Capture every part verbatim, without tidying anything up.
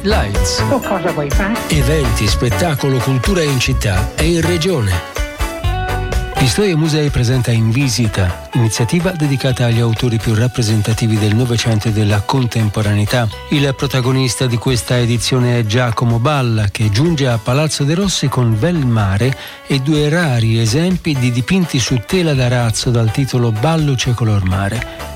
Lights. O cosa vuoi fare? Eventi, spettacolo, cultura in città e in regione. Pistoia Musei presenta In Visita, iniziativa dedicata agli autori più rappresentativi del Novecento e della contemporaneità. Il protagonista di questa edizione è Giacomo Balla, che giunge a Palazzo de' Rossi con Vel Mare e due rari esempi di dipinti su tela d'arazzo dal titolo Balluce color mare.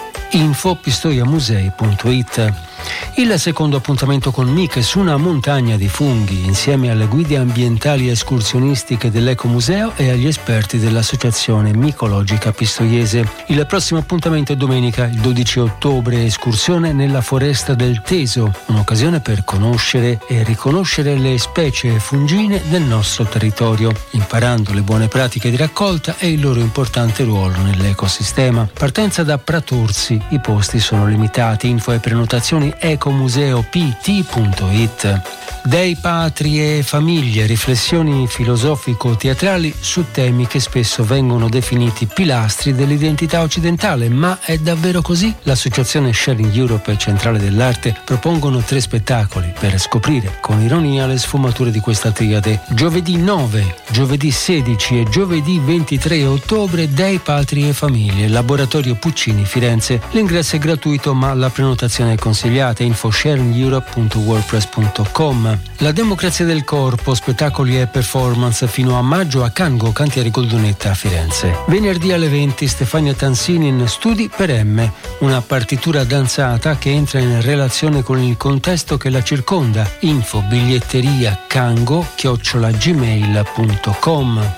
Info pistoiamusei punto it. Il secondo appuntamento con Miche su una montagna di funghi, insieme alle guide ambientali e escursionistiche dell'Ecomuseo e agli esperti dell'Associazione Micologica Pistoiese. Il prossimo appuntamento è domenica, il dodici ottobre, escursione nella foresta del Teso, un'occasione per conoscere e riconoscere le specie fungine del nostro territorio, imparando le buone pratiche di raccolta e il loro importante ruolo nell'ecosistema. Partenza da Pratorsi, i posti sono limitati, info e prenotazioni ecomuseo p t punto it. Dei, patrie e famiglie, riflessioni filosofico-teatrali su temi che spesso vengono definiti pilastri dell'identità occidentale, ma è davvero così? L'Associazione Sharing Europe e Centrale dell'Arte propongono tre spettacoli per scoprire con ironia le sfumature di questa triade. Giovedì nove, giovedì sedici e giovedì ventitré ottobre, Dei, patrie e famiglie, Laboratorio Puccini, Firenze. L'ingresso è gratuito, ma la prenotazione è consigliata. Info sharing europe punto wordpress punto com. La democrazia del corpo, spettacoli e performance fino a maggio a Cango, Cantieri Goldonetta a Firenze. Venerdì alle venti Stefania Tansini in Studi per M, una partitura danzata che entra in relazione con il contesto che la circonda. Info biglietteria cango chiocciola gmail punto com.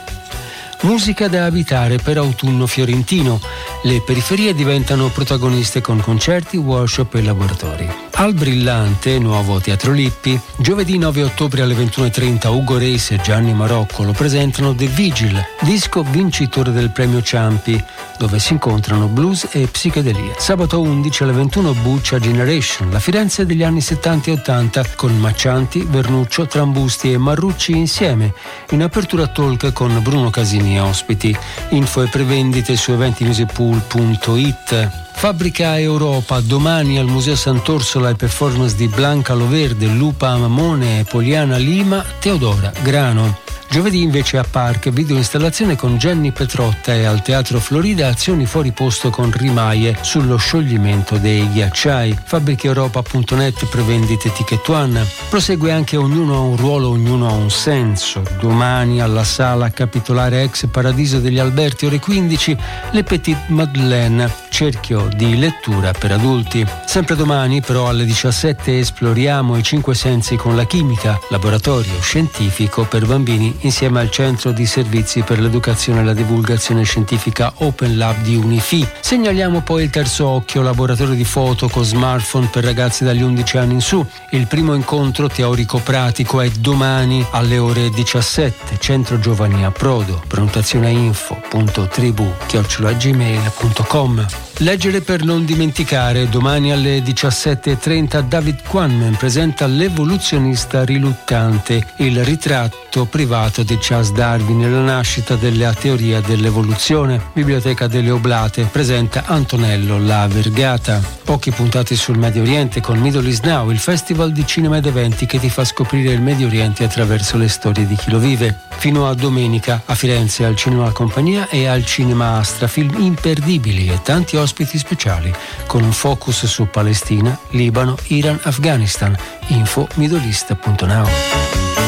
Musica da abitare per autunno fiorentino. Le periferie diventano protagoniste con concerti, workshop e laboratori. Al Brillante, nuovo Teatro Lippi, giovedì nove ottobre alle ventuno e trenta Ugo Reis e Gianni Marocco lo presentano The Vigil, disco vincitore del premio Ciampi, dove si incontrano blues e psichedelia. Sabato undici alle ventuno Buccia Generation, la Firenze degli anni settanta e ottanta, con Maccianti, Vernuccio, Trambusti e Marrucci insieme, in apertura talk con Bruno Casini e ospiti. Info e prevendite su eventimusicpool punto it. Fabbrica Europa, domani al Museo Sant'Orsola e performance di Blanca Loverde, Lupa Mamone e Poliana Lima, Teodora Grano. Giovedì invece a Park, video installazione con Jenny Petrotta e al Teatro Florida azioni fuori posto con Rimaie sullo scioglimento dei ghiacciai. fabbricaeuropa punto net, prevendite Ticket One. Prosegue anche Ognuno ha un ruolo, ognuno ha un senso. Domani alla Sala Capitolare ex Paradiso degli Alberti, ore quindici, Le Petite Madeleine, cerchio di lettura per adulti. Sempre domani però alle diciassette esploriamo i cinque sensi con la chimica, laboratorio scientifico per bambini insieme al Centro di Servizi per l'Educazione e la Divulgazione Scientifica Open Lab di Unifi. Segnaliamo poi il terzo occhio, laboratorio di foto con smartphone per ragazzi dagli undici anni in su. Il primo incontro teorico-pratico è domani alle ore diciassette, Centro Giovani a Prodo. Prenotazione info punto tribù chiocciola gmail punto com. Leggere per non dimenticare, domani alle diciassette e trenta David Quammen presenta L'evoluzionista riluttante, il ritratto privato di Charles Darwin e la nascita della teoria dell'evoluzione. Biblioteca delle Oblate presenta Antonello La Vergata. Pochi puntati sul Medio Oriente con Middle East Now, il festival di cinema ed eventi che ti fa scoprire il Medio Oriente attraverso le storie di chi lo vive. Fino a domenica a Firenze al Cinema Compagnia e al Cinema Astra, film imperdibili e tanti ospiti speciali con un focus su Palestina, Libano, Iran, Afghanistan. Info middleeast punto now.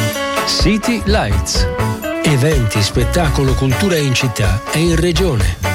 City Lights. Eventi, spettacolo, cultura in città e in regione.